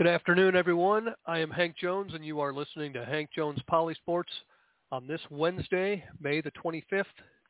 Good afternoon, everyone. I am Hank Jones, and you are listening to Hank Jones Polysports on this Wednesday, May the 25th,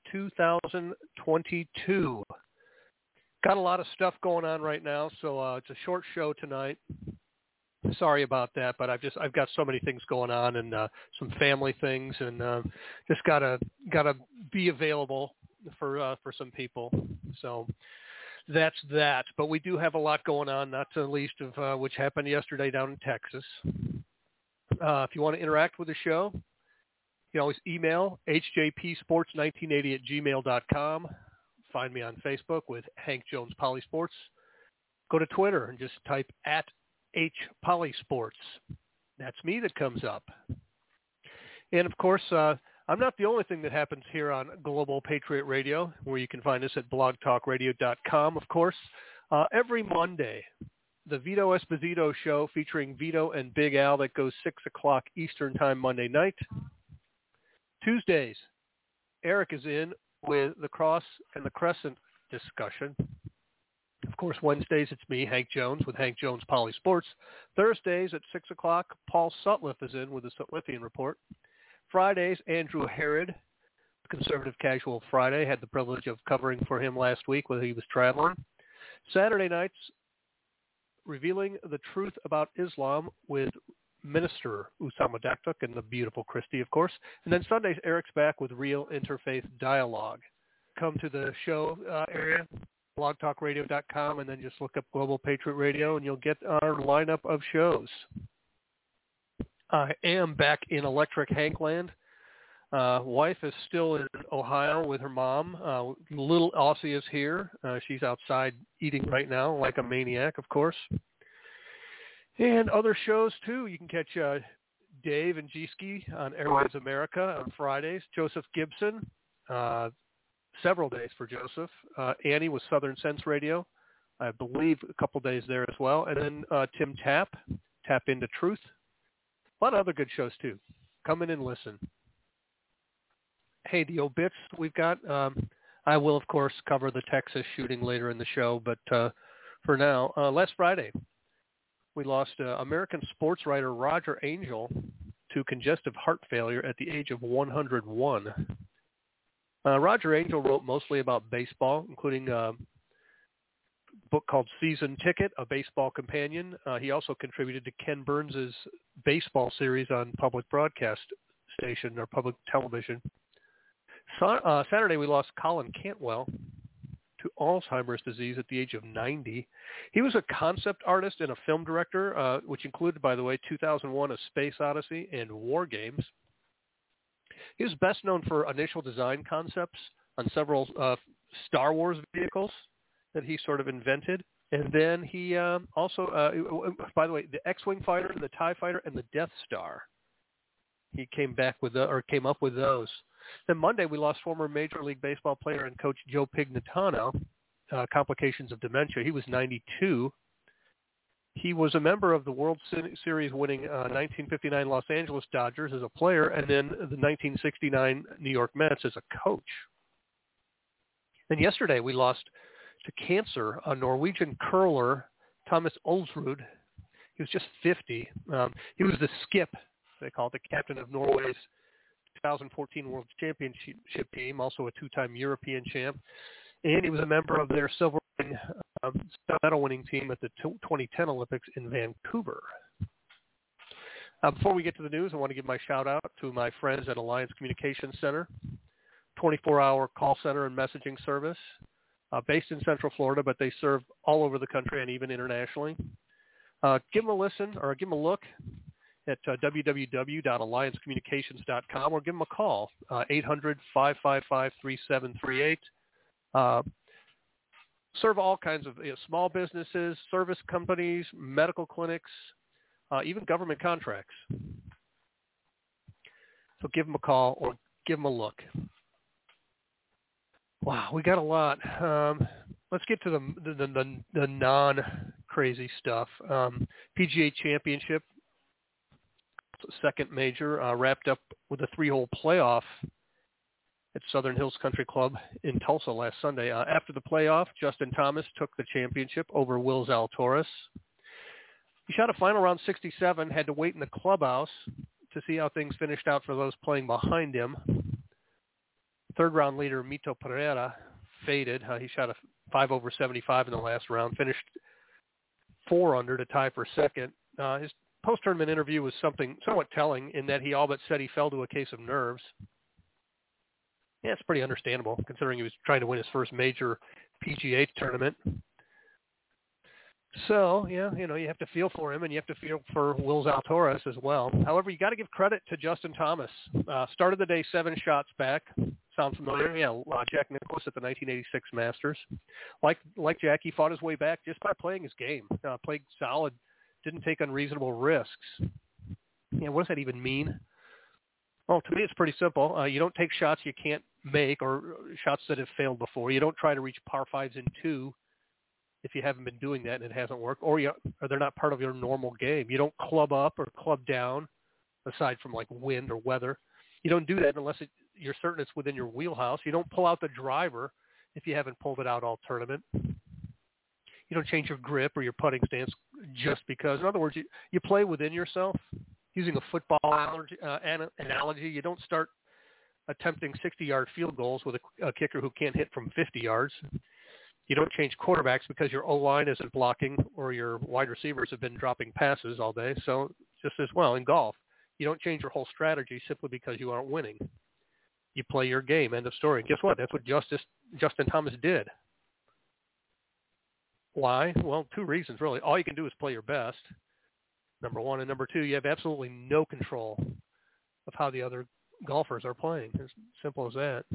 2022. Got a lot of stuff going on right now, so it's a short show tonight. Sorry about that, but I've got so many things going on and some family things, and just gotta be available for some people. So that's that. But we do have a lot going on, not the least of which happened yesterday down in Texas. If you want to interact with the show, you can always email hjpsports1980@gmail.com. Find me on Facebook with Hank Jones Polysports. Go to Twitter and just type @HPolysports. That's me that comes up. And, of course, I'm not the only thing that happens here on Global Patriot Radio, where you can find us at blogtalkradio.com, of course. Every Monday, the Vito Esposito Show featuring Vito and Big Al that goes 6 o'clock Eastern Time Monday night. Tuesdays, Eric is in with the Cross and the Crescent discussion. Of course, Wednesdays, it's me, Hank Jones, with Hank Jones Polysports. Thursdays at 6 o'clock, Paul Sutliff is in with the Sutliffian Report. Fridays, Andrew Herod, Conservative Casual Friday. Had the privilege of covering for him last week when he was traveling. Saturday nights, Revealing the Truth About Islam with Minister Usama Daktuk and the beautiful Christy, of course. And then Sundays, Eric's back with Real Interfaith Dialogue. Come to the show area, blogtalkradio.com, and then just look up Global Patriot Radio, and you'll get our lineup of shows. I am back in Electric Hankland. Wife is still in Ohio with her mom. Little Aussie is here. She's outside eating right now like a maniac, of course. And other shows, too. You can catch Dave and G-Ski on Airways America on Fridays. Joseph Gibson, several days for Joseph. Annie with Southern Sense Radio, I believe a couple days there as well. And then Tim Tap Into Truth. A lot of other good shows, too. Come in and listen. Hey, the obits we've got, I will, of course, cover the Texas shooting later in the show, but for now, last Friday, we lost American sports writer Roger Angell to congestive heart failure at the age of 101. Roger Angell wrote mostly about baseball, including a book called Season Ticket, A Baseball Companion. He also contributed to Ken Burns' baseball series on public broadcast station or public television. Saturday, we lost Colin Cantwell to Alzheimer's disease at the age of 90. He was a concept artist and a film director, which included, by the way, 2001: A Space Odyssey and War Games. He was best known for initial design concepts on several Star Wars vehicles that he sort of invented. And then he also, by the way, the X-Wing fighter, the TIE fighter, and the Death Star. He came up with those. Then Monday, we lost former Major League Baseball player and coach Joe Pignatano, complications of dementia. He was 92. He was a member of the World Series winning 1959 Los Angeles Dodgers as a player, and then the 1969 New York Mets as a coach. Then yesterday, we lost to cancer a Norwegian curler, Thomas Olsrud. He was just 50. He was the skip, they call it, the captain of Norway's 2014 World Championship team, also a two-time European champ. And he was a member of their silver medal-winning team at the 2010 Olympics in Vancouver. Before we get to the news, I want to give my shout-out to my friends at Alliance Communications Center, 24-hour call center and messaging service, based in Central Florida, but they serve all over the country and even internationally. Give them a listen or give them a look at www.alliancecommunications.com or give them a call, 800-555-3738. Serve all kinds of small businesses, service companies, medical clinics, even government contracts. So give them a call or give them a look. Wow, we got a lot. Let's get to the non-crazy stuff. PGA Championship, second major, wrapped up with a 3-hole playoff at Southern Hills Country Club in Tulsa last Sunday. After the playoff, Justin Thomas took the championship over Will Zalatoris. He shot a final round 67, had to wait in the clubhouse to see how things finished out for those playing behind him. Third round leader Mito Pereira faded. He shot a 5 over 75 in the last round, finished 4 under to tie for second. His post-tournament interview was somewhat telling in that he all but said he fell to a case of nerves. Yeah, it's pretty understandable considering he was trying to win his first major PGA tournament. So, yeah, you have to feel for him, and you have to feel for Will Zalatoris as well. However, you got to give credit to Justin Thomas. Started the day 7 shots back. Sound familiar? Yeah, Jack Nicklaus at the 1986 Masters. Like Jack, he fought his way back just by playing his game. Played solid, didn't take unreasonable risks. Yeah, what does that even mean? Well, to me, it's pretty simple. You don't take shots you can't make or shots that have failed before. You don't try to reach par 5s in 2 if you haven't been doing that and it hasn't worked, or they're not part of your normal game. You don't club up or club down, aside from like wind or weather. You don't do that unless you're certain it's within your wheelhouse. You don't pull out the driver if you haven't pulled it out all tournament. You don't change your grip or your putting stance just because. In other words, you play within yourself. Using a football analogy, you don't start attempting 60-yard field goals with a kicker who can't hit from 50 yards. You don't change quarterbacks because your O-line isn't blocking or your wide receivers have been dropping passes all day. So just as well in golf, you don't change your whole strategy simply because you aren't winning. You play your game, end of story. Guess what? That's what Justin Thomas did. Why? Well, 2 reasons, really. All you can do is play your best, number 1. And number 2, you have absolutely no control of how the other golfers are playing. As simple as that.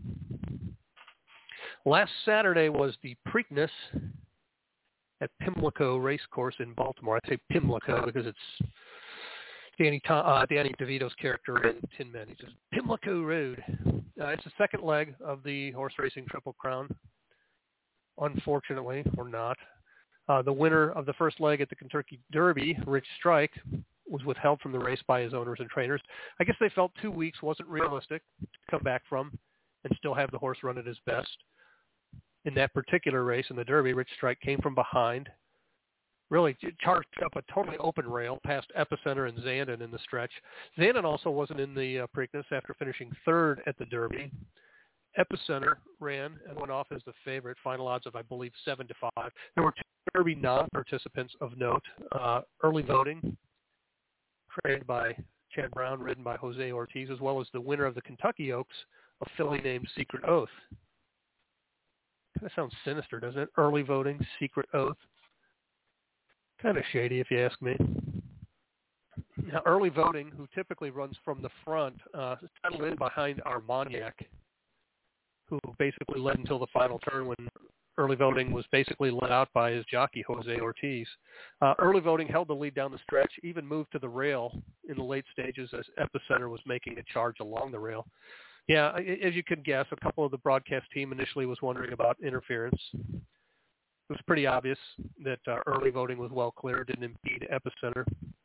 Last Saturday was the Preakness at Pimlico Racecourse in Baltimore. I say Pimlico because it's Danny DeVito's character in Tin Men. He says, Pimlico Road. It's the second leg of the horse racing Triple Crown, unfortunately, or not. The winner of the first leg at the Kentucky Derby, Rich Strike, was withheld from the race by his owners and trainers. I guess they felt 2 weeks wasn't realistic to come back from and still have the horse run at his best. In that particular race in the Derby, Rich Strike came from behind, really charged up a totally open rail past Epicenter and Zandon in the stretch. Zandon also wasn't in the Preakness after finishing 3rd at the Derby. Epicenter ran and went off as the favorite, final odds of, I believe, 7-5. There were 2 Derby non-participants of note. Early voting, trained by Chad Brown, ridden by Jose Ortiz, as well as the winner of the Kentucky Oaks, a filly named Secret Oath. Kind of sounds sinister, doesn't it? Early voting, Secret Oath. Kind of shady, if you ask me. Now, early voting, who typically runs from the front, settled in behind Armagnac, who basically led until the final turn when early voting was basically let out by his jockey, Jose Ortiz. Early voting held the lead down the stretch, even moved to the rail in the late stages as Epicenter was making a charge along the rail. Yeah, as you could guess, a couple of the broadcast team initially was wondering about interference. It was pretty obvious that early voting was well clear, didn't impede Epicenter.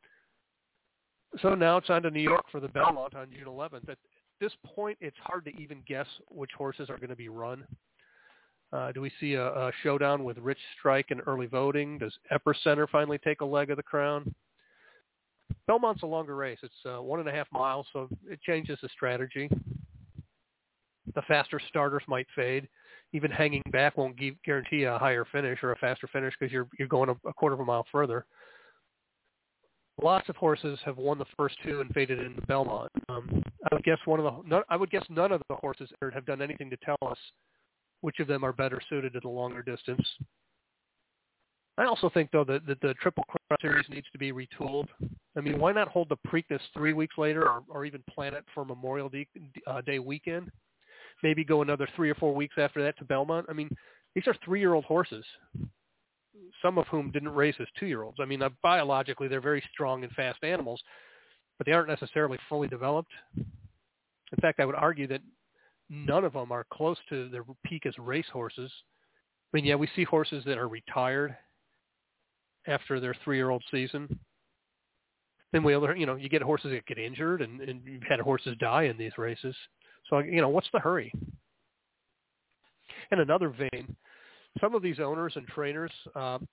So now it's on to New York for the Belmont on June 11th. At this point, it's hard to even guess which horses are going to be run. Do we see a showdown with Rich Strike and early voting? Does Epicenter finally take a leg of the crown? Belmont's a longer race. It's 1.5 miles, so it changes the strategy. The faster starters might fade. Even hanging back won't guarantee a higher finish or a faster finish because you're going a quarter of a mile further. Lots of horses have won the first 2 and faded in the Belmont. I would guess none of the horses have done anything to tell us which of them are better suited to the longer distance. I also think, though, that the Triple Crown Series needs to be retooled. I mean, why not hold the Preakness 3 weeks later or even plan it for Memorial Day weekend? Maybe go another 3 or 4 weeks after that to Belmont. I mean, these are 3-year-old horses, some of whom didn't race as 2-year-olds. I mean, biologically, they're very strong and fast animals, but they aren't necessarily fully developed. In fact, I would argue that none of them are close to their peak as race horses. I mean, yeah, we see horses that are retired after their 3-year-old season. Then you get horses that get injured, and you've had horses die in these races. So, what's the hurry? In another vein, some of these owners and trainers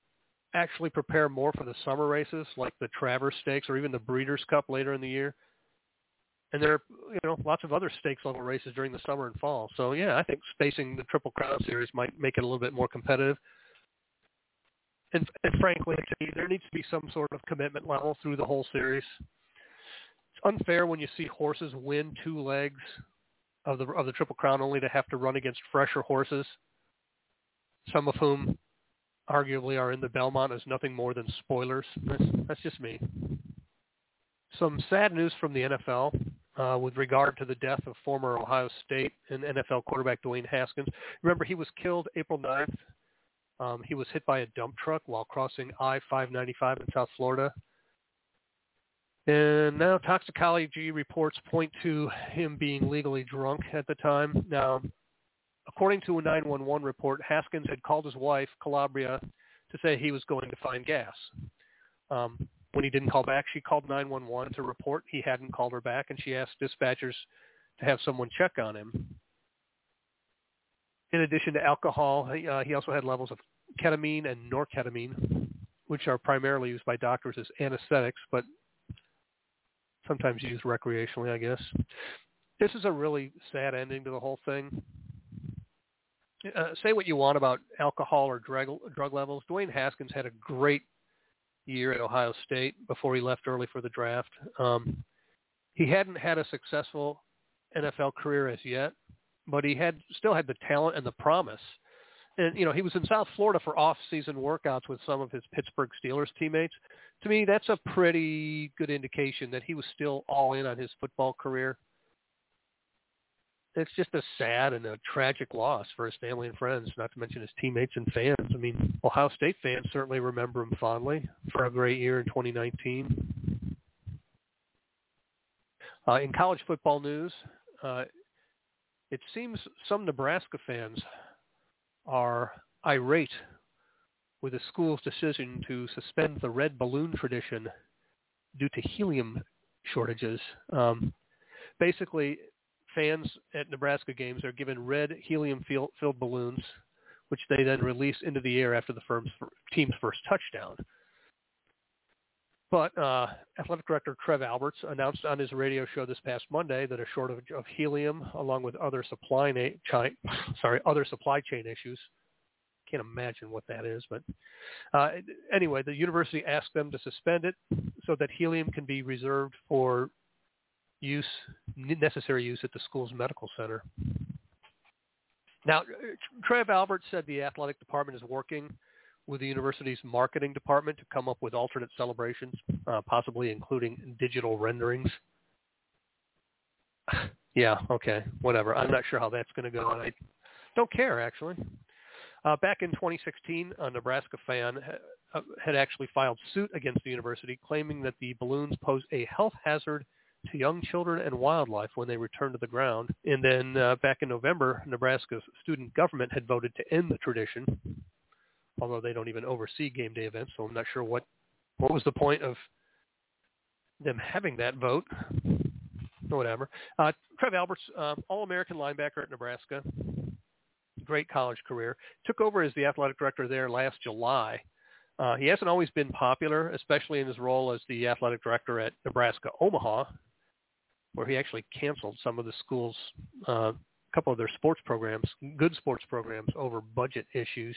actually prepare more for the summer races, like the Travers Stakes or even the Breeders' Cup later in the year. And there are, lots of other stakes level races during the summer and fall. So, yeah, I think spacing the Triple Crown Series might make it a little bit more competitive. And frankly, there needs to be some sort of commitment level through the whole series. It's unfair when you see horses win 2 legs of the Triple Crown only to have to run against fresher horses, some of whom arguably are in the Belmont as nothing more than spoilers. That's just me. Some sad news from the NFL with regard to the death of former Ohio State and NFL quarterback Dwayne Haskins. Remember, he was killed April 9th. He was hit by a dump truck while crossing I-595 in South Florida. And now toxicology reports point to him being legally drunk at the time. Now, according to a 911 report, Haskins had called his wife, Calabria, to say he was going to find gas. When he didn't call back, she called 911 to report he hadn't called her back, and she asked dispatchers to have someone check on him. In addition to alcohol, he also had levels of ketamine and norketamine, which are primarily used by doctors as anesthetics, but sometimes used recreationally, I guess. This is a really sad ending to the whole thing. Say what you want about alcohol or drug levels. Dwayne Haskins had a great year at Ohio State before he left early for the draft. He hadn't had a successful NFL career as yet, but he still had the talent and the promise. And, he was in South Florida for off-season workouts with some of his Pittsburgh Steelers teammates. To me, that's a pretty good indication that he was still all in on his football career. It's just a sad and a tragic loss for his family and friends, not to mention his teammates and fans. I mean, Ohio State fans certainly remember him fondly for a great year in 2019. In college football news, it seems some Nebraska fans are irate with the school's decision to suspend the red balloon tradition due to helium shortages. Basically, fans at Nebraska games are given red helium-filled balloons, which they then release into the air after the team's first touchdown. But athletic director Trev Alberts announced on his radio show this past Monday that a shortage of helium, along with other supply chain issues, can't imagine what that is, but anyway, the university asked them to suspend it so that helium can be reserved for necessary use at the school's medical center. Now, Trev Alberts said the athletic department is working with the university's marketing department to come up with alternate celebrations, possibly including digital renderings. Yeah, okay, whatever. I'm not sure how that's going to go, and I don't care, actually. Back in 2016, a Nebraska fan had actually filed suit against the university, claiming that the balloons pose a health hazard to young children and wildlife when they return to the ground. And then back in November, Nebraska's student government had voted to end the tradition, although they don't even oversee game day events, so I'm not sure what was the point of them having that vote. Whatever. Trev Alberts, All-American linebacker at Nebraska, great college career, took over as the athletic director there last July. He hasn't always been popular, especially in his role as the athletic director at Nebraska Omaha, where he actually canceled some of the school's couple of their sports programs, good sports programs, over budget issues.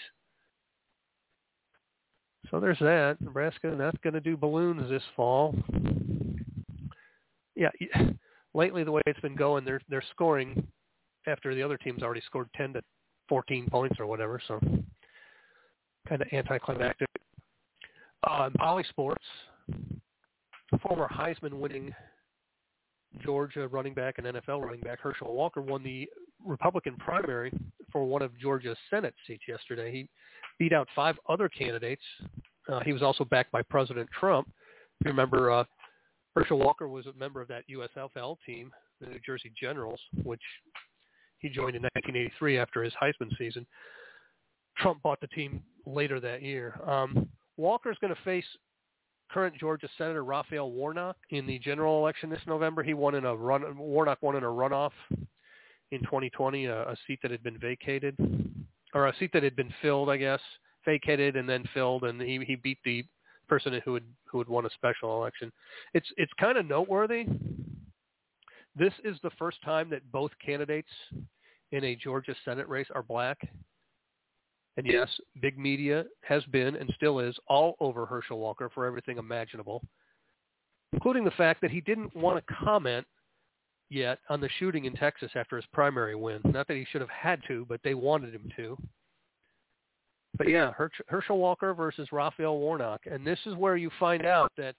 So there's that. Nebraska not going to do balloons this fall. Yeah, lately the way it's been going, they're scoring after the other team's already scored 10 to 14 points or whatever, so kind of anticlimactic. Poly Sports, former Heisman-winning Georgia running back and NFL running back Herschel Walker won the Republican primary for one of Georgia's Senate seats yesterday. He beat out 5 other candidates. He was also backed by President Trump. If you remember, Herschel Walker was a member of that USFL team, the New Jersey Generals, which he joined in 1983 after his Heisman season. Trump bought the team later that year. Walker's going to face current Georgia Senator Raphael Warnock in the general election this November. Warnock won in a runoff in 2020, a seat that had been vacated, or a seat that had been filled, I guess, fake headed and then filled, and he beat the person who had won a special election. It's kind of noteworthy. This is the first time that both candidates in a Georgia Senate race are black. And yes, big media has been and still is all over Herschel Walker for everything imaginable, including the fact that he didn't want to comment yet on the shooting in Texas after his primary win. Not that he should have had to, but they wanted him to. But yeah, Herschel Walker versus Raphael Warnock. And this is where you find out that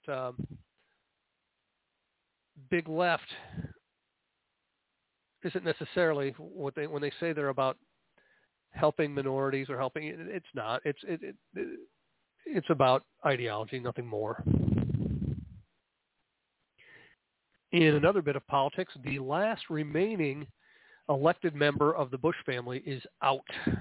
big left isn't necessarily what when they say they're about helping minorities or helping. It's not. It's about ideology, nothing more. In another bit of politics, the last remaining elected member of the Bush family is out.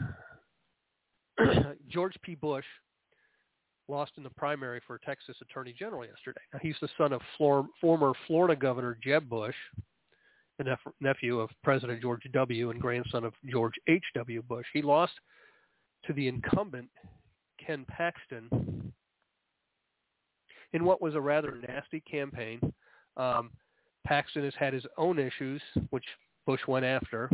George P. Bush lost in the primary for Texas Attorney General yesterday. Now, he's the son of former Florida Governor Jeb Bush, the nephew of President George W. and grandson of George H.W. Bush. He lost to the incumbent Ken Paxton in what was a rather nasty campaign. Paxton has had his own issues, which Bush went after.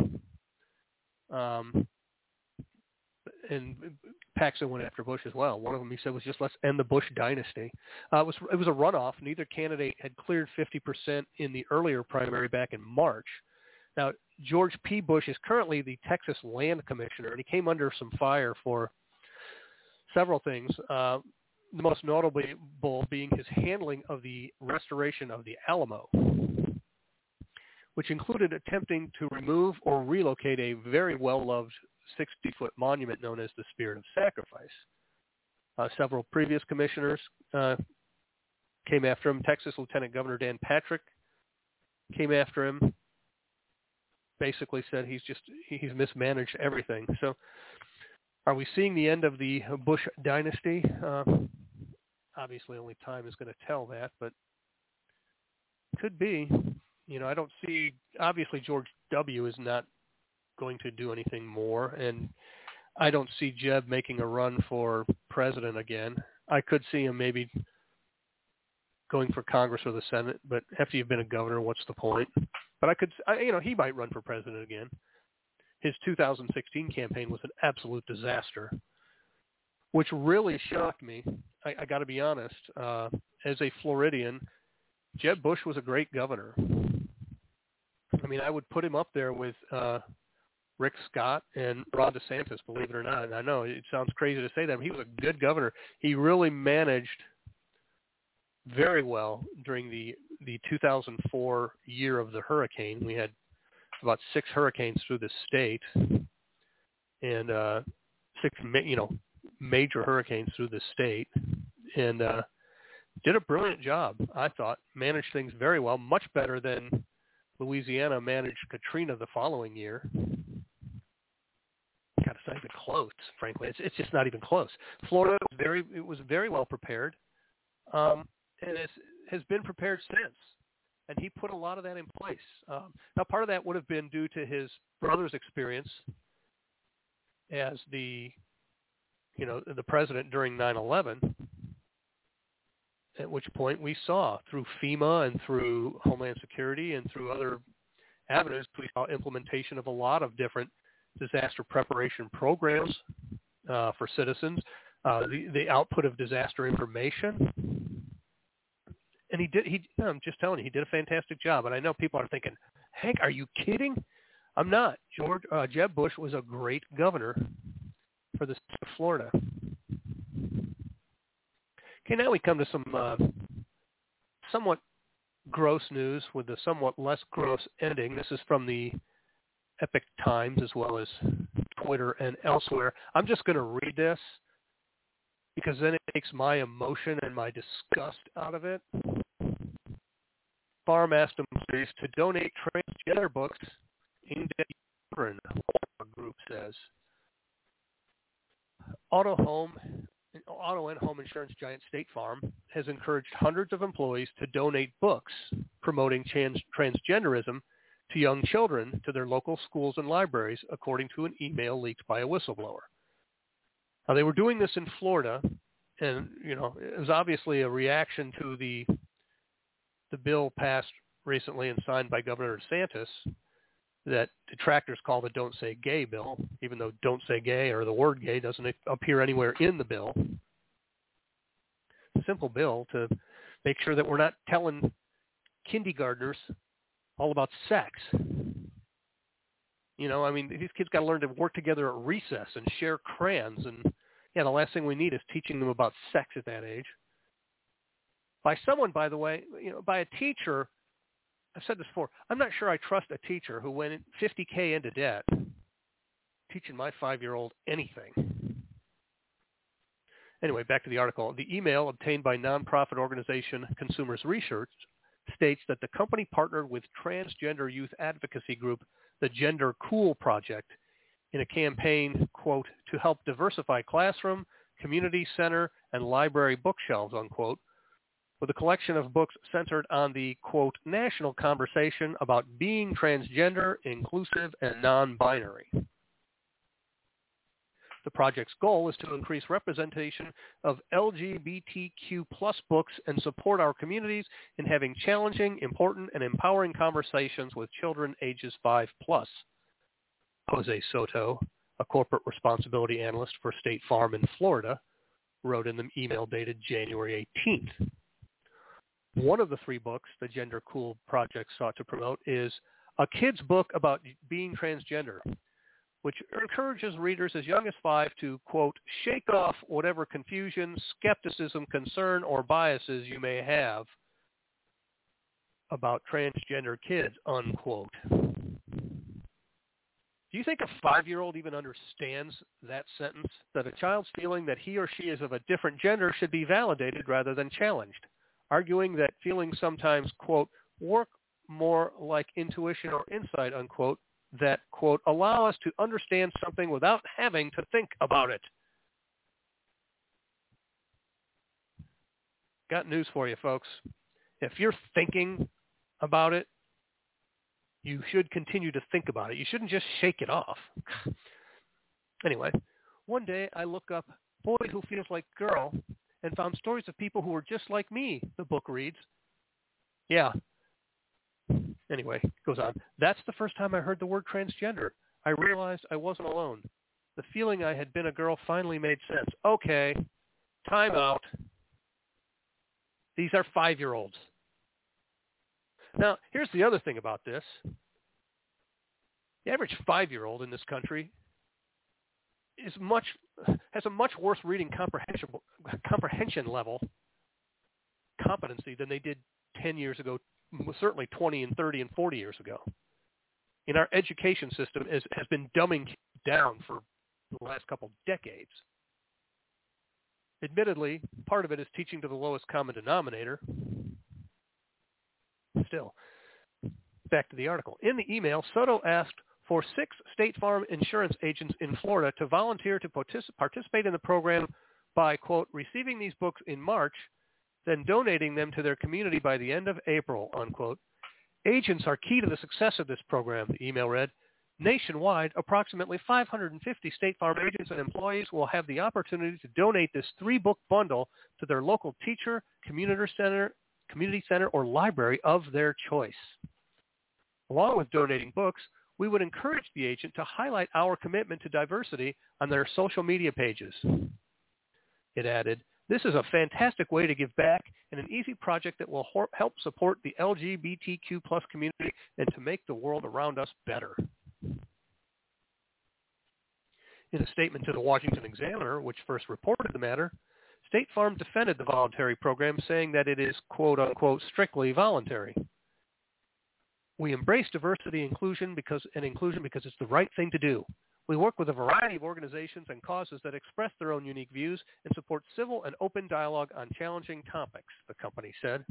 And Paxton went after Bush as well. One of them, he said, was just let's end the Bush dynasty. It was a runoff. Neither candidate had cleared 50% in the earlier primary back in March. Now, George P. Bush is currently the Texas Land Commissioner, and he came under some fire for several things. The most notable being his handling of the restoration of the Alamo, which included attempting to remove or relocate a very well-loved 60-foot monument known as the Spirit of Sacrifice. Several previous commissioners came after him. Texas Lieutenant Governor Dan Patrick came after him, basically said he's mismanaged everything. So are we seeing the end of the Bush dynasty? Obviously only time is going to tell that, but could be. I don't see, obviously George W. is not going to do anything more, and I don't see Jeb making a run for president again. I could see him maybe going for Congress or the Senate, but after you've been a governor, what's the point? But he might run for president again. His 2016 campaign was an absolute disaster, which really shocked me. I got to be honest. As a Floridian, Jeb Bush was a great governor. I mean, I would put him up there with Rick Scott and Ron DeSantis, believe it or not. And I know it sounds crazy to say that, but he was a good governor. He really managed very well during the 2004 year of the hurricane. We had about 6 hurricanes through the state, and 6 major hurricanes through the state, and did a brilliant job, I thought. Managed things very well, much better than Louisiana managed Katrina the following year. God, it's not even close, frankly. It's just not even close. Florida was very well prepared, and has been prepared since. And he put a lot of that in place. Now, part of that would have been due to his brother's experience as the president during 9/11. At which point we saw through FEMA and through Homeland Security and through other avenues, we saw implementation of a lot of different disaster preparation programs for citizens, the output of disaster information. And I'm just telling you, he did a fantastic job. And I know people are thinking, Hank, are you kidding? I'm not. Jeb Bush was a great governor for the state of Florida. Okay, now we come to some somewhat gross news with a somewhat less gross ending. This is from the Epoch Times as well as Twitter and elsewhere. I'm just going to read this because then it takes my emotion and my disgust out of it. Farm asked employees to donate transgender books aimed at children, a group says. Auto and home insurance giant State Farm has encouraged hundreds of employees to donate books promoting transgenderism to young children to their local schools and libraries, according to an email leaked by a whistleblower. Now, they were doing this in Florida, and it was obviously a reaction to the bill passed recently and signed by Governor DeSantis that detractors call the Don't Say Gay bill, even though Don't Say Gay or the word gay doesn't appear anywhere in the bill. A simple bill to make sure that we're not telling kindergartners all about sex. These kids got to learn to work together at recess and share crayons. And, the last thing we need is teaching them about sex at that age. By someone, by the way, by a teacher. I've said this before. I'm not sure I trust a teacher who went $50K into debt teaching my 5-year-old anything. Anyway, back to the article. The email obtained by nonprofit organization Consumers Research states that the company partnered with transgender youth advocacy group, the Gender Cool Project, in a campaign, quote, to help diversify classroom, community center, and library bookshelves, unquote, with a collection of books centered on the, quote, national conversation about being transgender, inclusive, and non-binary. The project's goal is to increase representation of LGBTQ plus books and support our communities in having challenging, important, and empowering conversations with children ages 5 plus. Jose Soto, a corporate responsibility analyst for State Farm in Florida, wrote in the email dated January 18th. One of the 3 books the Gender Cool Project sought to promote is a kid's book about being transgender, which encourages readers as young as 5 to, quote, shake off whatever confusion, skepticism, concern, or biases you may have about transgender kids, unquote. Do you think a 5-year-old even understands that sentence, that a child's feeling that he or she is of a different gender should be validated rather than challenged, arguing that feelings sometimes, quote, work more like intuition or insight, unquote, that, quote, allow us to understand something without having to think about it? Got news for you, folks. If you're thinking about it, you should continue to think about it. You shouldn't just shake it off. Anyway, one day I look up Boy Who Feels Like Girl and found stories of people who were just like me, the book reads. Yeah. Anyway, it goes on. That's the first time I heard the word transgender. I realized I wasn't alone. The feeling I had been a girl finally made sense. Okay, time out. These are 5-year-olds. Now, here's the other thing about this. The average 5-year-old in this country has a much worse reading comprehension level competency than they did 10 years ago, certainly 20 and 30 and 40 years ago. And our education system has been dumbing down for the last couple decades. Admittedly, part of it is teaching to the lowest common denominator. Still, back to the article. In the email, Soto asked for 6 State Farm insurance agents in Florida to volunteer to participate in the program by, quote, receiving these books in March, then donating them to their community by the end of April, unquote. Agents are key to the success of this program, the email read. Nationwide, approximately 550 State Farm agents and employees will have the opportunity to donate this 3-book bundle to their local teacher, community center, or library of their choice. Along with donating books, we would encourage the agent to highlight our commitment to diversity on their social media pages. It added, this is a fantastic way to give back and an easy project that will help support the LGBTQ plus community and to make the world around us better. In a statement to the Washington Examiner, which first reported the matter, State Farm defended the voluntary program, saying that it is, quote unquote, strictly voluntary. We embrace diversity and inclusion because it's the right thing to do. We work with a variety of organizations and causes that express their own unique views and support civil and open dialogue on challenging topics, the company said.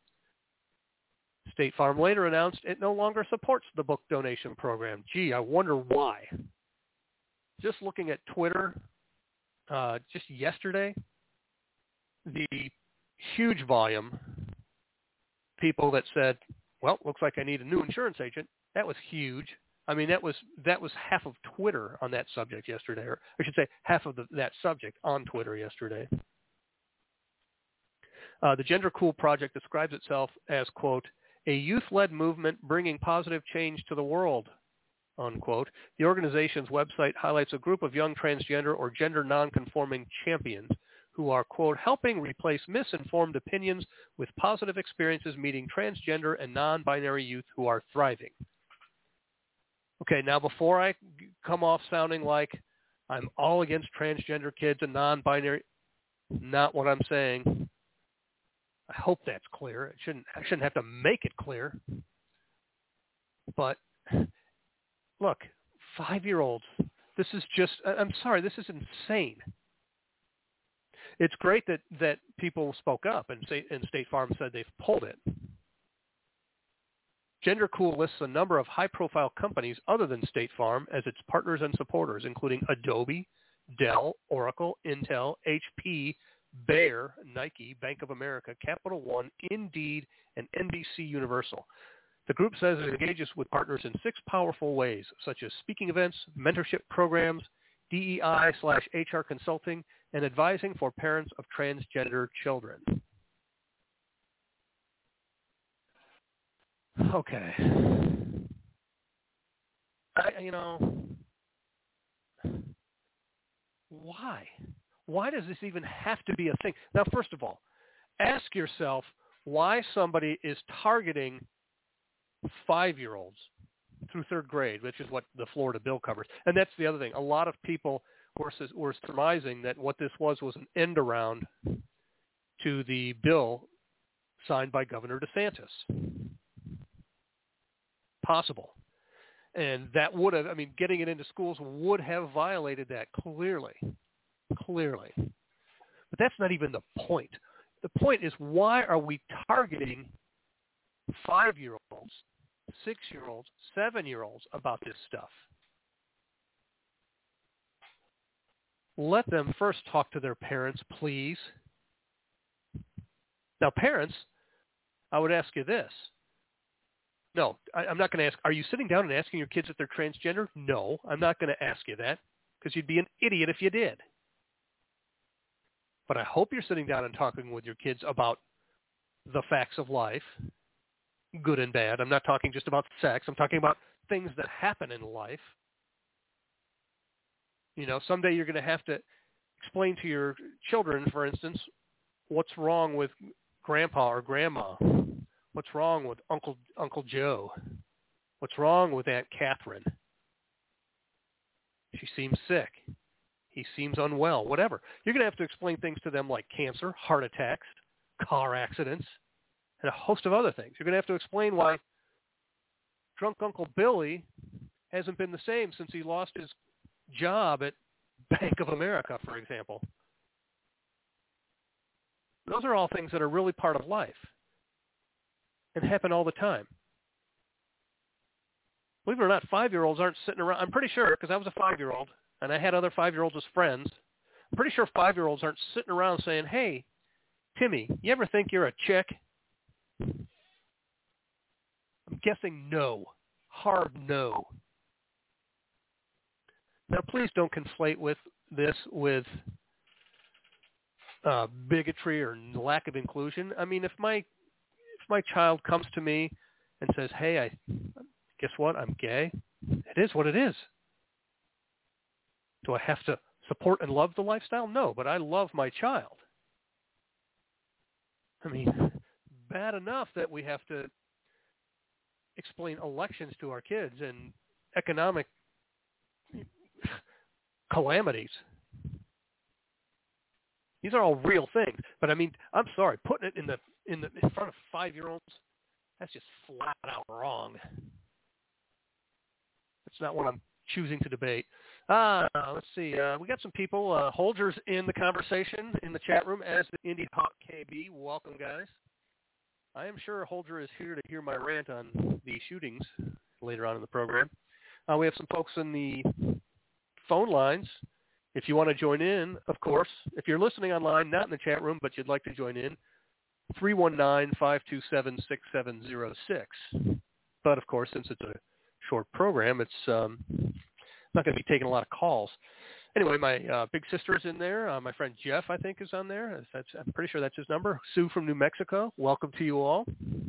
State Farm later announced it no longer supports the book donation program. Gee, I wonder why. Just looking at Twitter just yesterday, the huge volume people that said, well, looks like I need a new insurance agent. That was huge. I mean, that was half of Twitter on that subject yesterday, or I should say half of that subject on Twitter yesterday. The Gender Cool Project describes itself as, quote, a youth-led movement bringing positive change to the world, unquote. The organization's website highlights a group of young transgender or gender nonconforming champions who are, quote, helping replace misinformed opinions with positive experiences meeting transgender and non-binary youth who are thriving. Okay, now before I come off sounding like I'm all against transgender kids and non-binary, not what I'm saying. I hope that's clear. I shouldn't have to make it clear. But look, 5-year-olds, this is just, I'm sorry, this is insane. It's great that people spoke up and State Farm said they've pulled it. Gender Cool lists a number of high-profile companies other than State Farm as its partners and supporters, including Adobe, Dell, Oracle, Intel, HP, Bayer, Nike, Bank of America, Capital One, Indeed, and NBC Universal. The group says it engages with partners in 6 powerful ways, such as speaking events, mentorship programs, DEI/HR consulting, and advising for parents of transgender children. Okay. Why? Why does this even have to be a thing? Now, first of all, ask yourself why somebody is targeting 5-year-olds through 3rd grade, which is what the Florida bill covers. And that's the other thing. A lot of people were surmising that what this was an end around to the bill signed by Governor DeSantis. Possible. And that would have, getting it into schools would have violated that clearly. But that's not even the point. The point is, why are we targeting 5-year-olds, 6-year-olds, 7-year-olds about this stuff? Let them first talk to their parents, please. Now, parents, I would ask you this. No, I'm not going to ask, are you sitting down and asking your kids if they're transgender? No, I'm not going to ask you that, because you'd be an idiot if you did. But I hope you're sitting down and talking with your kids about the facts of life, good and bad. I'm not talking just about sex. I'm talking about things that happen in life. Someday you're going to have to explain to your children, for instance, what's wrong with grandpa or grandma. What's wrong with Uncle Joe? What's wrong with Aunt Catherine? She seems sick. He seems unwell, whatever. You're going to have to explain things to them like cancer, heart attacks, car accidents, and a host of other things. You're going to have to explain why drunk Uncle Billy hasn't been the same since he lost his job at Bank of America, for example. Those are all things that are really part of life and happen all the time. Believe it or not, 5-year-olds aren't sitting around. I'm pretty sure, because I was a 5-year-old, and I had other 5-year-olds as friends. I'm pretty sure 5-year-olds aren't sitting around saying, hey, Timmy, you ever think you're a chick? I'm guessing no. Hard no. Now, please don't conflate this with bigotry or lack of inclusion. If my child comes to me and says, hey, guess what? I'm gay. It is what it is. Do I have to support and love the lifestyle? No, but I love my child. Bad enough that we have to explain elections to our kids and economic calamities. These are all real things. But I'm sorry, putting it in front of 5-year-olds, that's just flat out wrong. That's not what I'm choosing to debate. Let's see. We got some people. Holger's in the conversation in the chat room as the Indie Hawk KB. Welcome, guys. I am sure Holger is here to hear my rant on the shootings later on in the program. We have some folks in the phone lines. If you want to join in, of course, if you're listening online, not in the chat room, but you'd like to join in, 319-527-6706. But, of course, since it's a short program. It's not going to be taking a lot of calls. Anyway, my big sister is in there. My friend Jeff, I think, is on there. I'm pretty sure that's his number. Sue from New Mexico. Welcome to you all.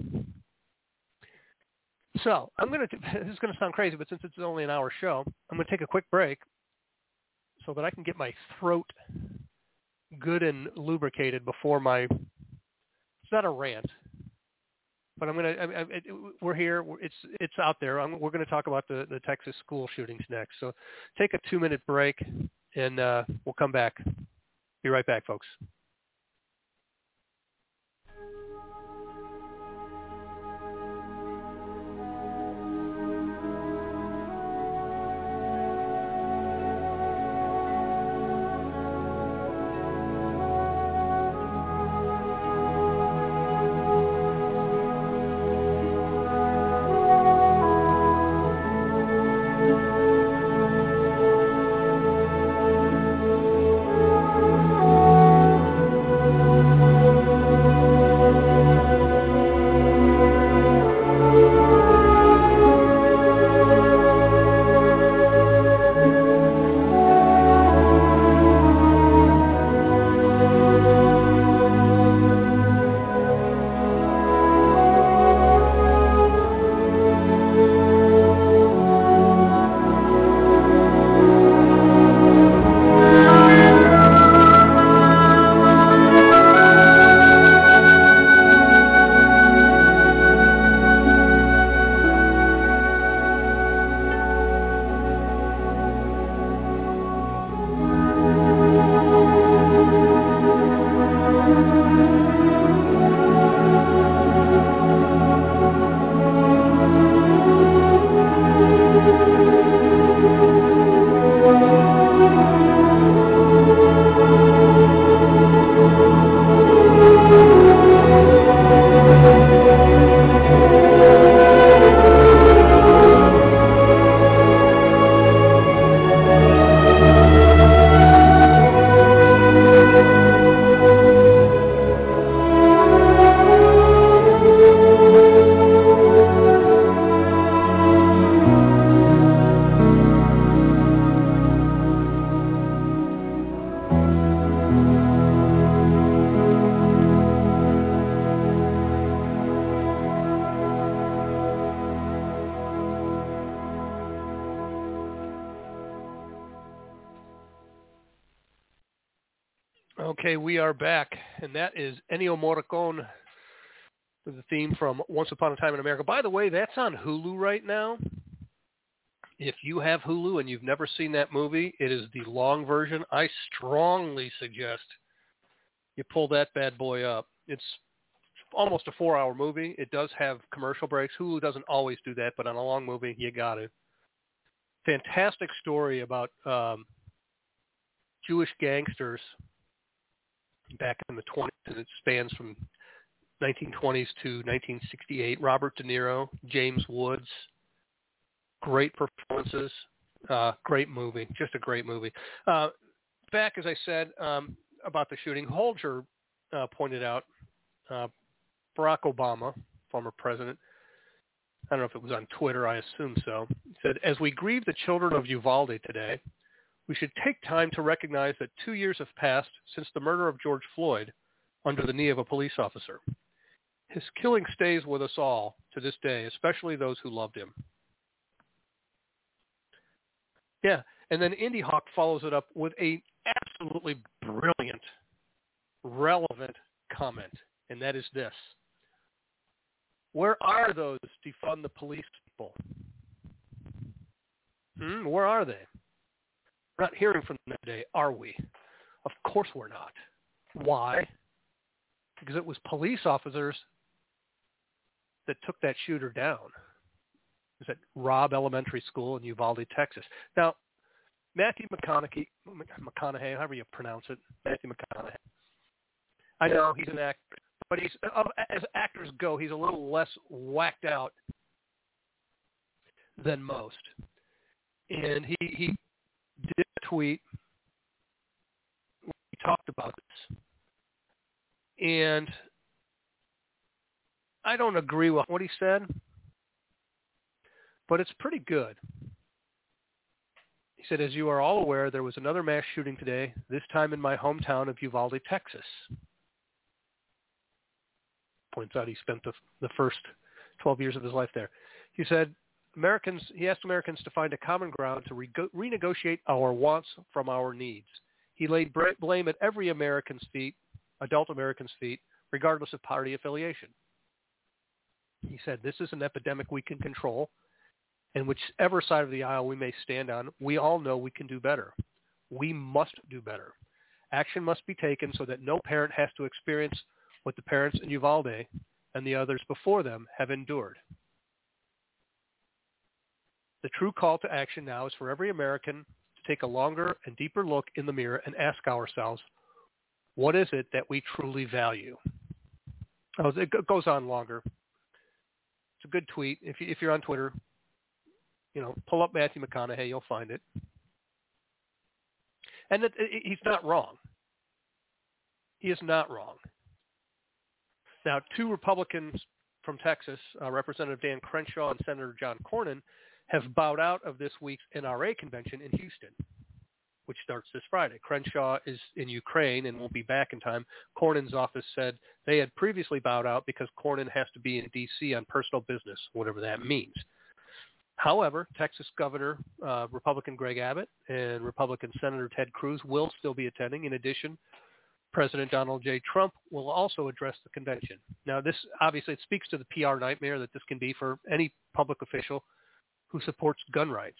So this is going to sound crazy, but since it's only an hour show, I'm going to take a quick break so that I can get my throat good and lubricated before it's not a rant, but we're here. It's out there. We're going to talk about the Texas school shootings next. So take a 2-minute break and we'll come back. Be right back, folks. Okay, we are back, and that is Ennio Morricone with the theme from Once Upon a Time in America. By the way, that's on Hulu right now. If you have Hulu and you've never seen that movie, it is the long version. I strongly suggest you pull that bad boy up. It's almost a 4-hour movie. It does have commercial breaks. Hulu doesn't always do that, but on a long movie, you got it. Fantastic story about Jewish gangsters back in the 20s, and it spans from 1920s to 1968. Robert De Niro, James Woods, great performances, great movie, just a great movie. Back, as I said, about the shooting, Holger pointed out Barack Obama, former president, I don't know if it was on Twitter, I assume so, said, as we grieve the children of Uvalde today, we should take time to recognize that 2 years have passed since the murder of George Floyd under the knee of a police officer. His killing stays with us all to this day, especially those who loved him. Yeah, and then Indy Hawk follows it up with a absolutely brilliant, relevant comment, and that is this. Where are those defund the police people? Where are they? We're not hearing from them today, are we? Of course we're not. Why? Because it was police officers that took that shooter down. It was at Robb Elementary School in Uvalde, Texas. Now, Matthew McConaughey, however you pronounce it, Matthew McConaughey. I know he's an actor, but he's as actors go, he's a little less whacked out than most. And he did a tweet. We talked about this. And I don't agree with what he said, but it's pretty good. He said, as you are all aware, there was another mass shooting today, this time in my hometown of Uvalde, Texas. Points out he spent the first 12 years of his life there. He said, he asked Americans to find a common ground to renegotiate our wants from our needs. He laid blame at every American's feet, adult American's feet, regardless of party affiliation. He said, this is an epidemic we can control, and whichever side of the aisle we may stand on, we all know we can do better. We must do better. Action must be taken so that no parent has to experience what the parents in Uvalde and the others before them have endured. The true call to action now is for every American to take a longer and deeper look in the mirror and ask ourselves, what is it that we truly value? Oh, it goes on longer. It's a good tweet. If you're on Twitter, pull up Matthew McConaughey, you'll find it. And he's not wrong. He is not wrong. Now, two Republicans from Texas, Representative Dan Crenshaw and Senator John Cornyn, have bowed out of this week's NRA convention in Houston, which starts this Friday. Crenshaw is in Ukraine and won't be back in time. Cornyn's office said they had previously bowed out because Cornyn has to be in D.C. on personal business, whatever that means. However, Texas Governor Republican Greg Abbott and Republican Senator Ted Cruz will still be attending. In addition, President Donald J. Trump will also address the convention. Now, this obviously it speaks to the PR nightmare that this can be for any public official who supports gun rights.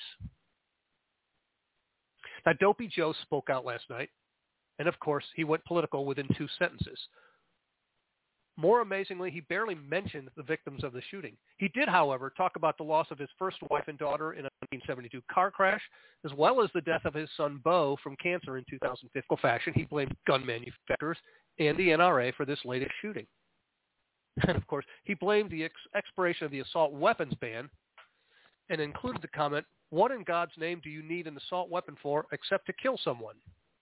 Now, Dopey Joe spoke out last night, and of course, he went political within 2 sentences. More amazingly, he barely mentioned the victims of the shooting. He did, however, talk about the loss of his first wife and daughter in a 1972 car crash, as well as the death of his son, Bo, from cancer in 2015. Fashion, he blamed gun manufacturers and the NRA for this latest shooting. And, of course, he blamed the expiration of the assault weapons ban and included the comment, what in God's name do you need an assault weapon for except to kill someone?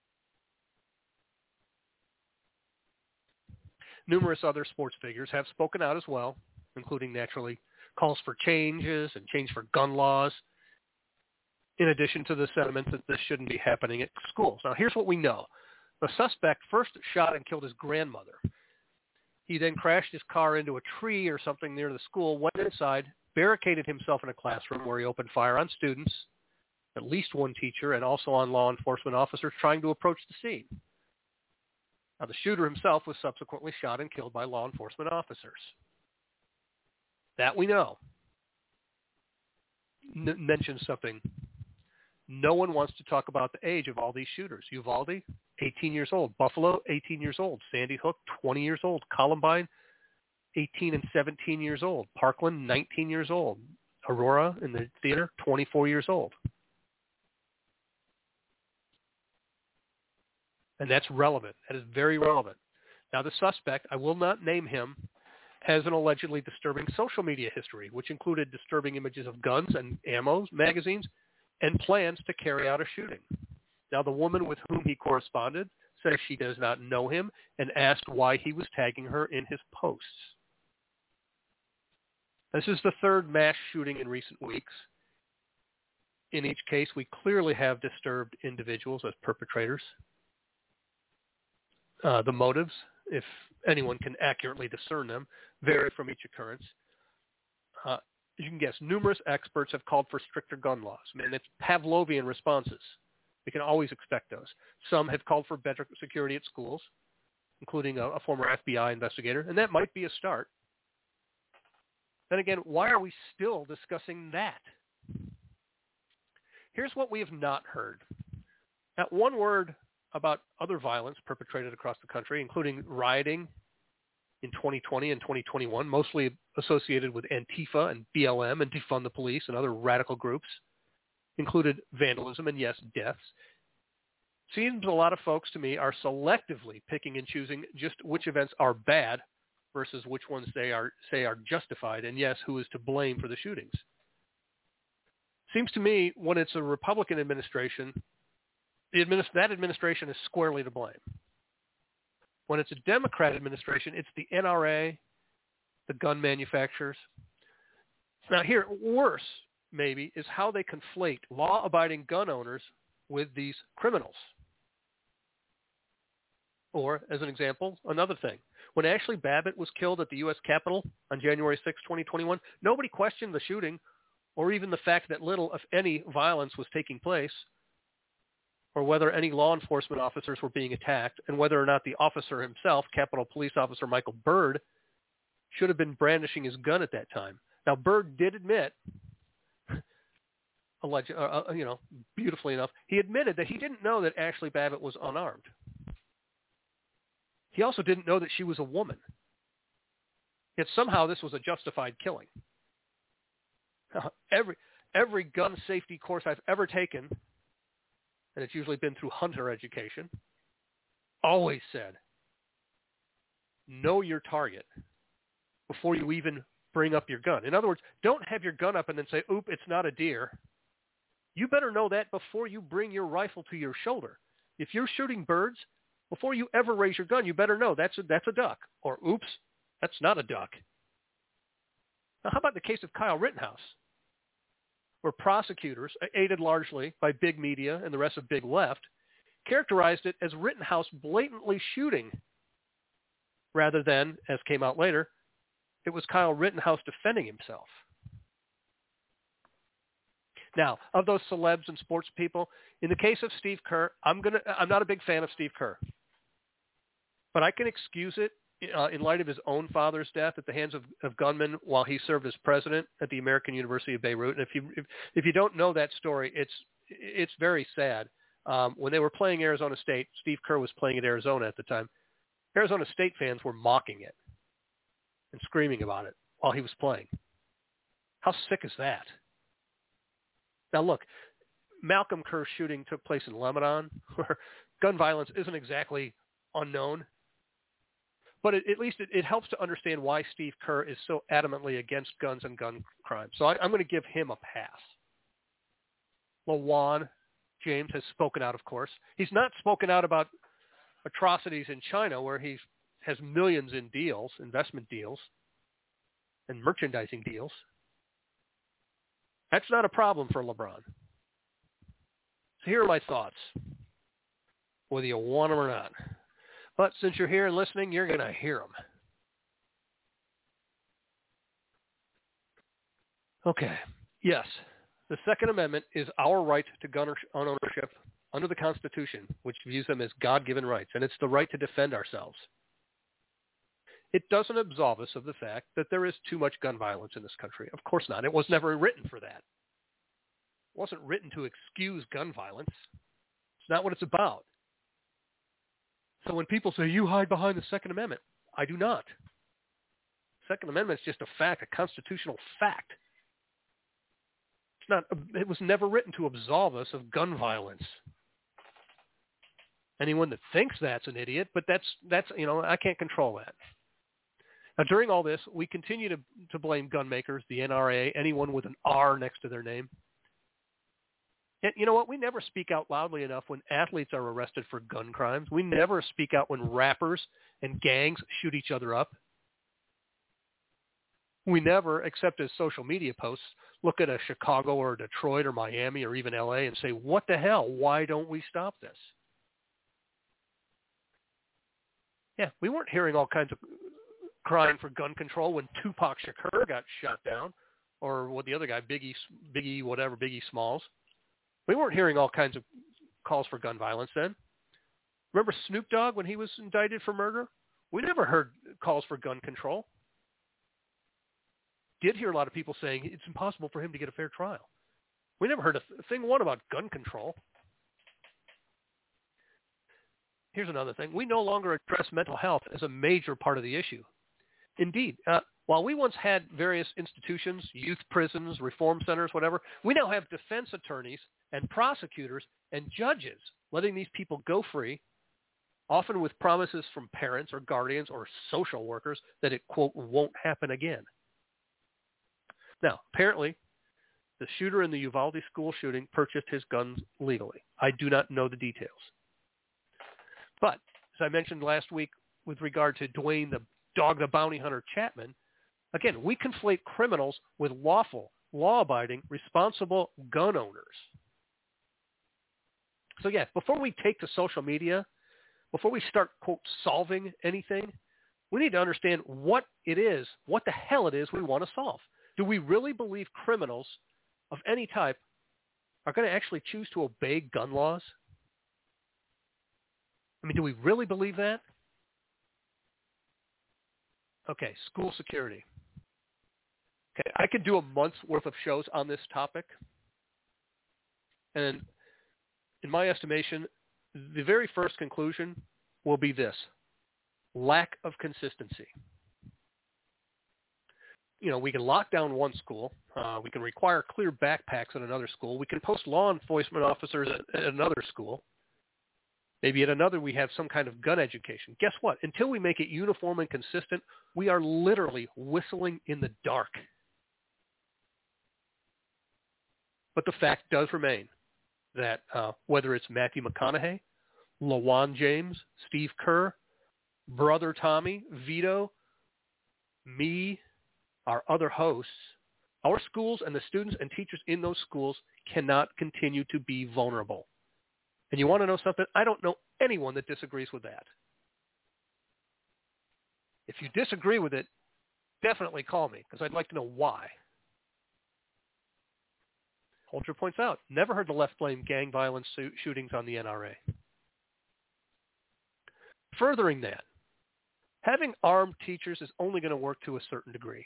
Numerous other sports figures have spoken out as well, including naturally calls for changes and change for gun laws, in addition to the sentiment that this shouldn't be happening at schools. Now, here's what we know. The suspect first shot and killed his grandmother. He then crashed his car into a tree or something near the school, went inside, barricaded himself in a classroom where he opened fire on students, at least one teacher, and also on law enforcement officers trying to approach the scene. Now, the shooter himself was subsequently shot and killed by law enforcement officers. That we know. Mentions something. No one wants to talk about the age of all these shooters. Uvalde, 18 years old. Buffalo, 18 years old. Sandy Hook, 20 years old. Columbine, 18 and 17 years old. Parkland, 19 years old. Aurora in the theater, 24 years old. And that's relevant. That is very relevant. Now, the suspect, I will not name him, has an allegedly disturbing social media history, which included disturbing images of guns and ammo, magazines, and plans to carry out a shooting. Now, the woman with whom he corresponded says she does not know him and asked why he was tagging her in his posts. This is the third mass shooting in recent weeks. In each case, we clearly have disturbed individuals as perpetrators. The motives, if anyone can accurately discern them, vary from each occurrence. As you can guess, numerous experts have called for stricter gun laws. I mean, it's Pavlovian responses. We can always expect those. Some have called for better security at schools, including a former FBI investigator, and that might be a start. Then again, why are we still discussing that? Here's what we have not heard. Not one word about other violence perpetrated across the country, including rioting in 2020 and 2021, mostly associated with Antifa and BLM and Defund the Police and other radical groups, included vandalism and, yes, deaths. Seems a lot of folks to me are selectively picking and choosing just which events are bad versus which ones they say are justified, and yes, who is to blame for the shootings. Seems to me when it's a Republican administration, that administration is squarely to blame. When it's a Democrat administration, it's the NRA, the gun manufacturers. Now here, worse, maybe, is how they conflate law-abiding gun owners with these criminals. Or, as an example, another thing. When Ashley Babbitt was killed at the U.S. Capitol on January 6, 2021, nobody questioned the shooting or even the fact that little, if any, violence was taking place, or whether any law enforcement officers were being attacked, and whether or not the officer himself, Capitol Police Officer Michael Byrd, should have been brandishing his gun at that time. Now, Byrd did admit, beautifully enough, he admitted that he didn't know that Ashley Babbitt was unarmed. He also didn't know that she was a woman. Yet somehow this was a justified killing. Every gun safety course I've ever taken, and it's usually been through hunter education, always said, know your target before you even bring up your gun. In other words, don't have your gun up and then say, oop, it's not a deer. You better know that before you bring your rifle to your shoulder. If you're shooting birds, before you ever raise your gun, you better know that's a duck. Or, oops, that's not a duck. Now, how about the case of Kyle Rittenhouse, where prosecutors, aided largely by big media and the rest of big left, characterized it as Rittenhouse blatantly shooting, rather than, as came out later, it was Kyle Rittenhouse defending himself. Now, of those celebs and sports people, in the case of Steve Kerr, I'm not a big fan of Steve Kerr, but I can excuse it in light of his own father's death at the hands of gunmen while he served as president at the American University of Beirut. And if you don't know that story, it's very sad. When they were playing Arizona State, Steve Kerr was playing at Arizona at the time. Arizona State fans were mocking it and screaming about it while he was playing. How sick is that? Now look, Malcolm Kerr's shooting took place in Lebanon, where gun violence isn't exactly unknown. But at least it helps to understand why Steve Kerr is so adamantly against guns and gun crime. So I'm going to give him a pass. LaJuan James has spoken out, of course. He's not spoken out about atrocities in China, where he has millions in deals, investment deals, and merchandising deals. That's not a problem for LeBron. So here are my thoughts, whether you want them or not. But since you're here and listening, you're going to hear them. Okay. Yes, the Second Amendment is our right to gun ownership under the Constitution, which views them as God-given rights, and it's the right to defend ourselves. It doesn't absolve us of the fact that there is too much gun violence in this country. Of course not. It was never written for that. It wasn't written to excuse gun violence. It's not what it's about. So when people say, you hide behind the Second Amendment, I do not. The Second Amendment is just a fact, a constitutional fact. It was never written to absolve us of gun violence. Anyone that thinks that's an idiot, but that's I can't control that. Now, during all this, we continue to blame gun makers, the NRA, anyone with an R next to their name. And you know what? We never speak out loudly enough when athletes are arrested for gun crimes. We never speak out when rappers and gangs shoot each other up. We never, except as social media posts, look at a Chicago or Detroit or Miami or even LA and say, what the hell? Why don't we stop this? Yeah, we weren't hearing all kinds of crying for gun control when Tupac Shakur got shot down, or what the other guy, Biggie Smalls. We weren't hearing all kinds of calls for gun violence then. Remember Snoop Dogg when he was indicted for murder? We never heard calls for gun control. Did hear a lot of people saying it's impossible for him to get a fair trial. We never heard a thing about gun control. Here's another thing. We no longer address mental health as a major part of the issue. Indeed, while we once had various institutions, youth prisons, reform centers, whatever, we now have defense attorneys and prosecutors and judges letting these people go free, often with promises from parents or guardians or social workers that it, quote, won't happen again. Now, apparently, the shooter in the Uvalde school shooting purchased his guns legally. I do not know the details. But, as I mentioned last week with regard to Dwayne the Dog the Bounty Hunter Chapman, again, we conflate criminals with lawful law-abiding, responsible gun owners. So yes, before we take to social media, before we start, quote, solving anything, we need to understand what it is, what the hell it is we want to solve. Do we really believe criminals of any type are going to actually choose to obey gun laws? I mean, do we really believe that? Okay, school security. Okay, I could do a month's worth of shows on this topic. And in my estimation, the very first conclusion will be this: lack of consistency. You know, we can lock down one school. We can require clear backpacks at another school. We can post law enforcement officers at another school. Maybe at another we have some kind of gun education. Guess what? Until we make it uniform and consistent, we are literally whistling in the dark. But the fact does remain that whether it's Matthew McConaughey, LaJuan James, Steve Kerr, Brother Tommy, Vito, me, our other hosts, our schools and the students and teachers in those schools cannot continue to be vulnerable. And you want to know something? I don't know anyone that disagrees with that. If you disagree with it, definitely call me, because I'd like to know why. Holger points out, never heard the left blame gang violence shootings on the NRA. Furthering that, having armed teachers is only going to work to a certain degree.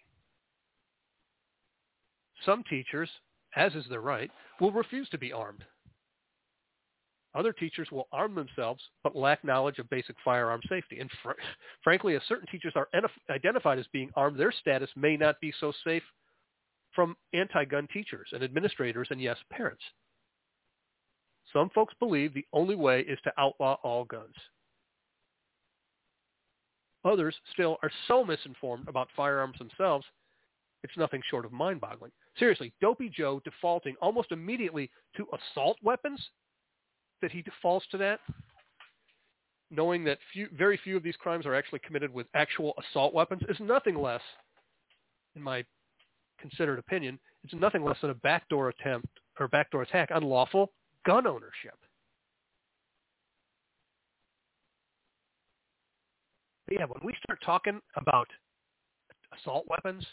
Some teachers, as is their right, will refuse to be armed. Other teachers will arm themselves but lack knowledge of basic firearm safety. And frankly, as certain teachers are identified as being armed, their status may not be so safe from anti-gun teachers and administrators and, yes, parents. Some folks believe the only way is to outlaw all guns. Others still are so misinformed about firearms themselves, it's nothing short of mind-boggling. Seriously, Dopey Joe defaulting almost immediately to assault weapons, that he defaults to that, knowing that very few of these crimes are actually committed with actual assault weapons, is nothing less, in my considered opinion, it's nothing less than a backdoor attempt or backdoor attack on lawful gun ownership. But yeah, when we start talking about assault weapons,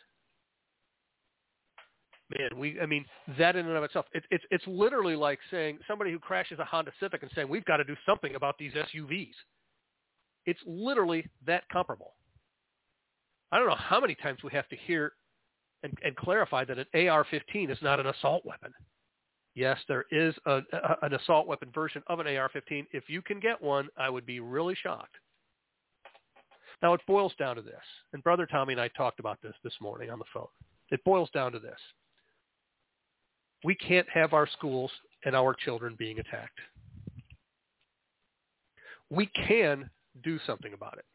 man, that in and of itself, it's literally like saying somebody who crashes a Honda Civic and saying, we've got to do something about these SUVs. It's literally that comparable. I don't know how many times we have to hear and clarify that an AR-15 is not an assault weapon. Yes, there is an assault weapon version of an AR-15. If you can get one, I would be really shocked. Now, it boils down to this, and Brother Tommy and I talked about this morning on the phone. It boils down to this. We can't have our schools and our children being attacked. We can do something about it.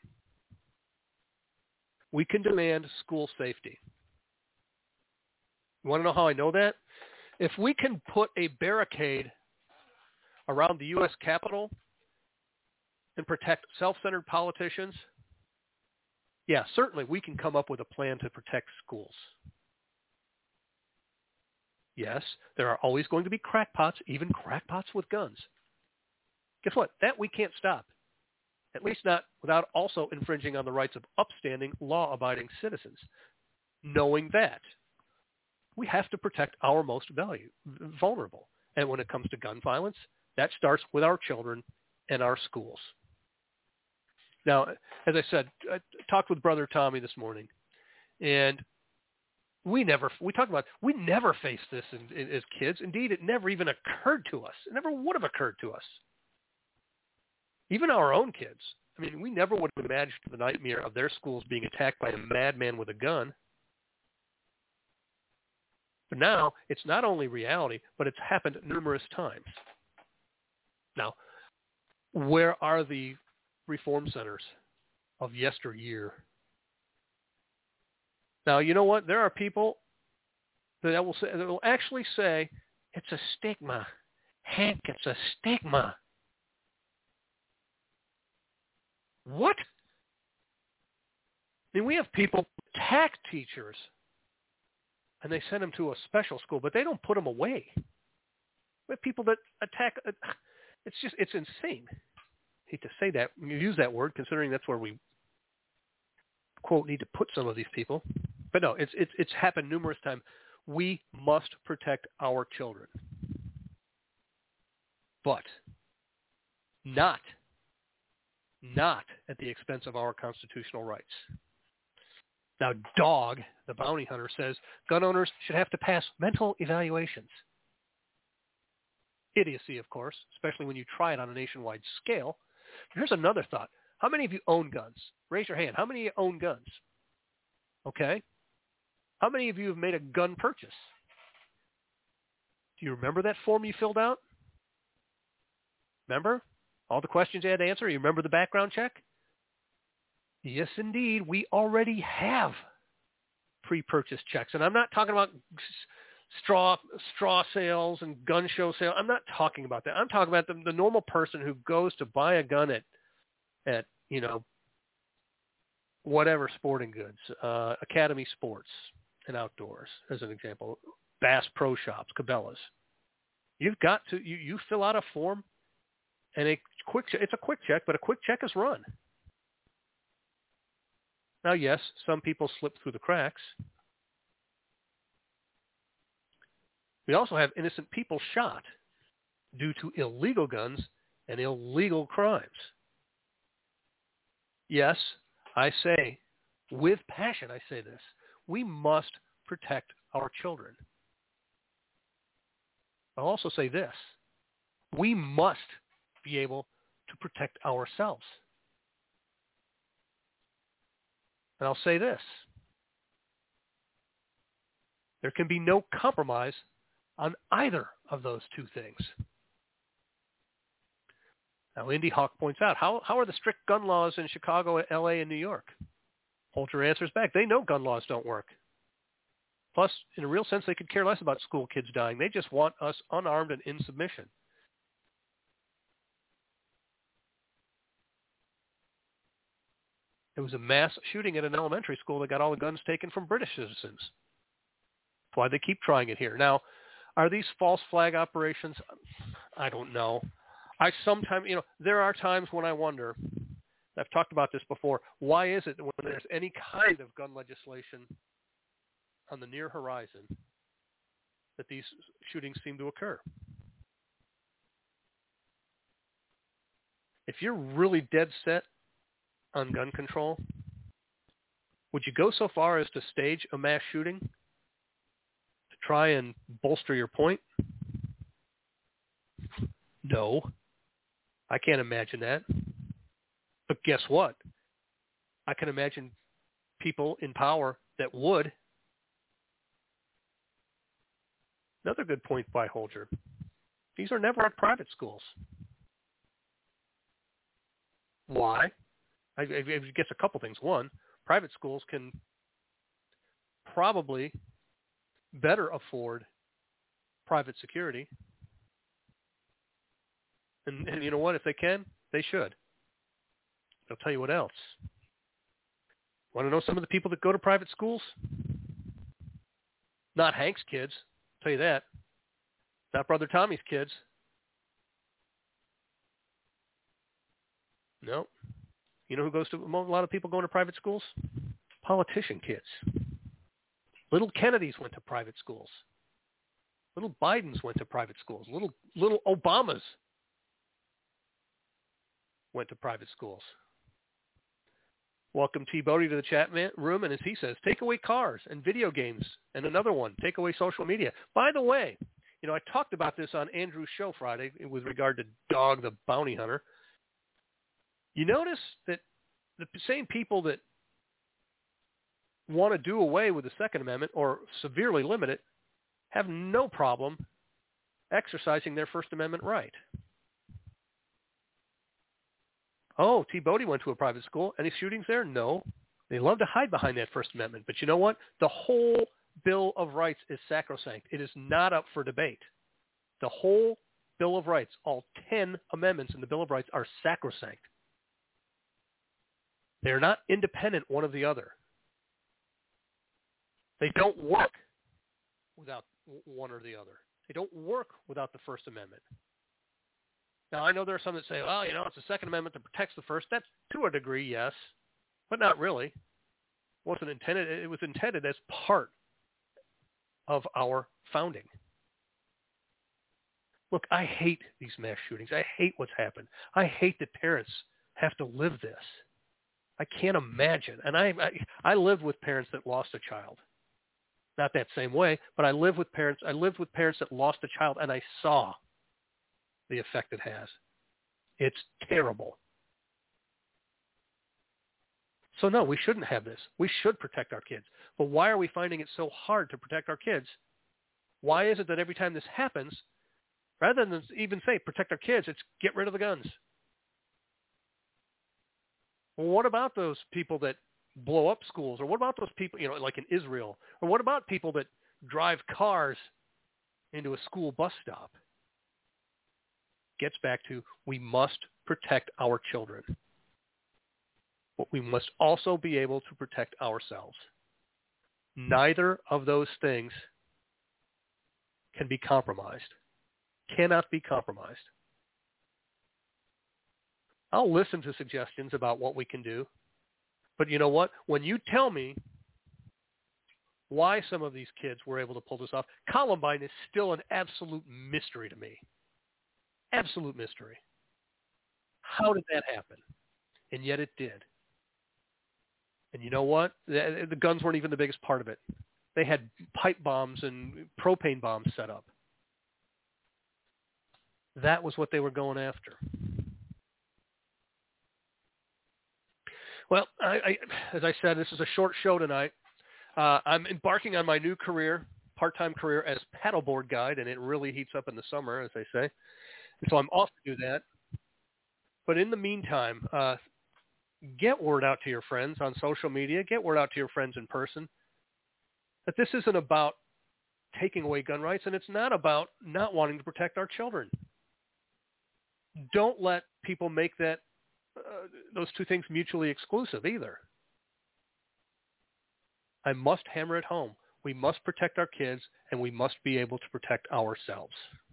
We can demand school safety. You want to know how I know that? If we can put a barricade around the U.S. Capitol and protect self-centered politicians, yeah, certainly we can come up with a plan to protect schools. Yes, there are always going to be crackpots, even crackpots with guns. Guess what? That we can't stop, at least not without also infringing on the rights of upstanding, law-abiding citizens, knowing that we have to protect our most vulnerable. And when it comes to gun violence, that starts with our children and our schools. Now, as I said, I talked with Brother Tommy this morning, and we never faced this as kids. Indeed, it never even occurred to us. It never would have occurred to us. Even our own kids. I mean, we never would have imagined the nightmare of their schools being attacked by a madman with a gun. But now, it's not only reality, but it's happened numerous times. Now, where are the reform centers of yesteryear? Now, you know what? There are people that will actually say, it's a stigma. Hank, it's a stigma. What? I mean, we have people who attack teachers and they send them to a special school, but they don't put them away. We have people that attack. It's insane. I hate to say that, use that word, considering that's where we, quote, need to put some of these people. But no, it's happened numerous times. We must protect our children. But not at the expense of our constitutional rights. Now, Dog, the bounty hunter, says gun owners should have to pass mental evaluations. Idiocy, of course, especially when you try it on a nationwide scale. Here's another thought. How many of you own guns? Raise your hand. How many of you own guns? Okay. How many of you have made a gun purchase? Do you remember that form you filled out? Remember? All the questions you had to answer? You remember the background check? Yes, indeed. We already have pre-purchase checks. And I'm not talking about straw sales and gun show sales. I'm not talking about that. I'm talking about the normal person who goes to buy a gun at whatever sporting goods, Academy Sports and Outdoors, as an example, Bass Pro Shops, Cabela's. You've got to, you fill out a form, and it's a quick check, but a quick check is run. Now, yes, some people slip through the cracks. We also have innocent people shot due to illegal guns and illegal crimes. Yes, I say, with passion, I say this. We must protect our children. I'll also say this. We must be able to protect ourselves. And I'll say this. There can be no compromise on either of those two things. Now, Indy Hawk points out, how are the strict gun laws in Chicago, L.A., and New York? Holter answers back, they know gun laws don't work. Plus, in a real sense, they could care less about school kids dying. They just want us unarmed and in submission. There was a mass shooting at an elementary school that got all the guns taken from British citizens. That's why they keep trying it here. Now, are these false flag operations? I don't know. I sometimes, there are times when I wonder, I've talked about this before, why is it that when there's any kind of gun legislation on the near horizon that these shootings seem to occur? If you're really dead set on gun control, would you go so far as to stage a mass shooting to try and bolster your point? No. I can't imagine that. But guess what? I can imagine people in power that would. Another good point by Holger. These are never at private schools. Why? I guess a couple things. One, private schools can probably better afford private security. And you know what? If they can, they should. I'll tell you what else. Want to know some of the people that go to private schools? Not Hank's kids. I'll tell you that. Not Brother Tommy's kids. No. You know who goes to, a lot of people going to private schools? Politician kids. Little Kennedys went to private schools. Little Bidens went to private schools. Little Obamas went to private schools. Welcome T. Bodie to the chat room, and as he says, take away cars and video games, and another one, take away social media. By the way, I talked about this on Andrew's show Friday with regard to Dog the Bounty Hunter. You notice that the same people that want to do away with the Second Amendment or severely limit it have no problem exercising their First Amendment right. Oh, T. Bodie went to a private school. Any shootings there? No. They love to hide behind that First Amendment. But you know what? The whole Bill of Rights is sacrosanct. It is not up for debate. The whole Bill of Rights, all 10 amendments in the Bill of Rights are sacrosanct. They're not independent one of the other. They don't work. without one or the other. They don't work without the First Amendment. Now, I know there are some that say, well, it's the Second Amendment that protects the First. That's to a degree, yes, but not really. It was intended as part of our founding. Look, I hate these mass shootings. I hate what's happened. I hate that parents have to live this. I can't imagine. And I lived with parents that lost a child. Not that same way, but I lived with parents that lost a child, and I saw the effect it has. It's terrible. So no, we shouldn't have this. We should protect our kids. But why are we finding it so hard to protect our kids? Why is it that every time this happens, rather than even say protect our kids, it's get rid of the guns? Well, what about those people that blow up schools? Or what about those people, like in Israel? Or what about people that drive cars into a school bus stop? Gets back to we must protect our children. But we must also be able to protect ourselves. Neither of those things can be compromised. Cannot be compromised. I'll listen to suggestions about what we can do. But you know what? When you tell me why some of these kids were able to pull this off, Columbine is still an absolute mystery to me. Absolute mystery. How did that happen? And yet it did. And you know what? The guns weren't even the biggest part of it. They had pipe bombs and propane bombs set up. That was what they were going after. Well, as I said, this is a short show tonight. I'm embarking on my new career, part-time career as paddleboard guide, and it really heats up in the summer, as they say. And so I'm off to do that. But in the meantime, get word out to your friends on social media. Get word out to your friends in person that this isn't about taking away gun rights, and it's not about not wanting to protect our children. Don't let people make that those two things mutually exclusive either. I must hammer it home. We must protect our kids, and we must be able to protect ourselves.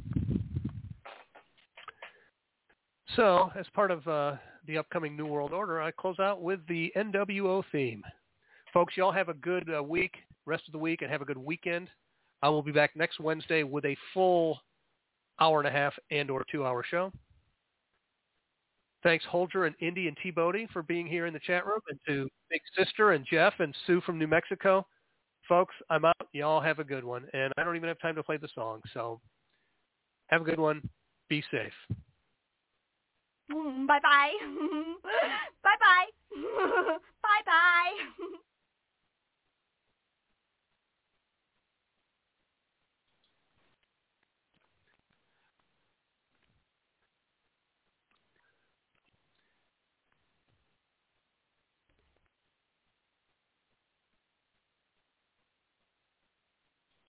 So, as part of the upcoming New World Order, I close out with the NWO theme. Folks, y'all have a good week, rest of the week, and have a good weekend. I will be back next Wednesday with a full hour and a half and or 2-hour show. Thanks, Holger and Indy and T-Bodie for being here in the chat room, and to Big Sister and Jeff and Sue from New Mexico. Folks, I'm out. Y'all have a good one. And I don't even have time to play the song, so have a good one. Be safe. Bye-bye. Bye-bye. Bye-bye.